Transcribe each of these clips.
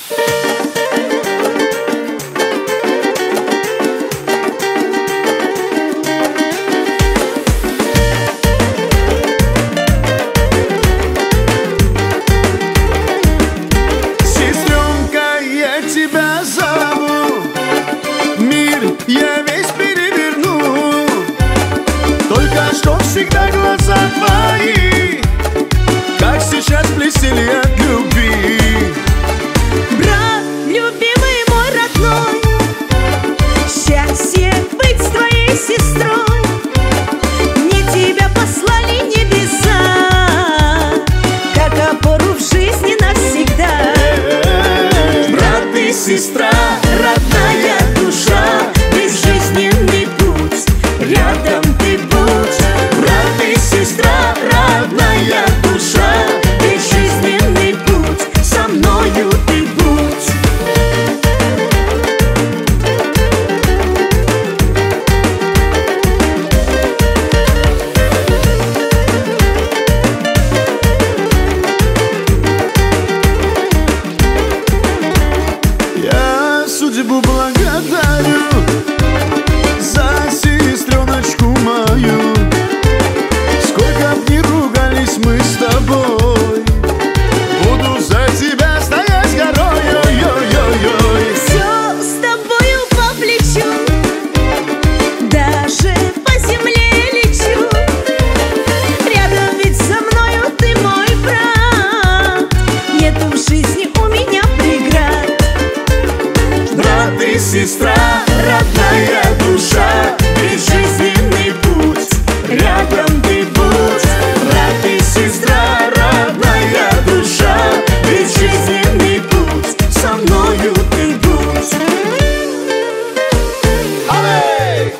Сестренка, я тебя зову, мир я весь переверну, только что всегда глаза твои, как сейчас блестели от любви. Брат, любимый мой родной, счастье быть с твоей сестрой. Мне тебя послали небеса, как опору в жизни навсегда. Брат и сестра, родная душа, безжизненный путь, рядом ты будь. Брат и сестра, родная душа, безжизненный путь, со мною ты будь. Я судьбу благодарю за сестреночку мою. Сколько б ни ругались мы с тобой, буду за тебя стоять горой. Ой-ой-ой-ой. Все с тобою по плечу, даже по земле лечу. Рядом ведь со мною ты мой брат, нету в жизни у меня преград. Брат и сестра, родная душа, безжизненный путь, рядом ты будь. Брат и сестра, родная душа, безжизненный путь, со мною ты будь. Алей!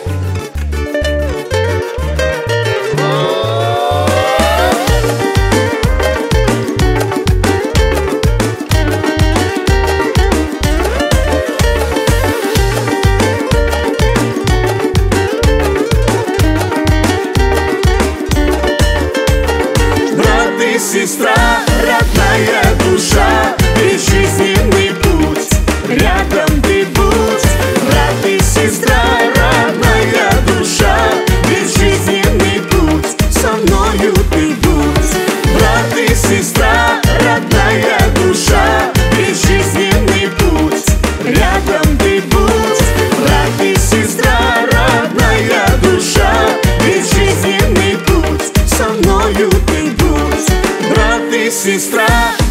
Брат и сестра, родная душа, безжизненный путь, рядом ты будь. Брат и сестра, родная душа, безжизненный путь, со мною ты будь. Брат и сестра, родная душа, безжизненный путь, рядом ты будь. Брат и сестра, родная душа, безжизненный путь, со мною ты будь. Брат и сестра.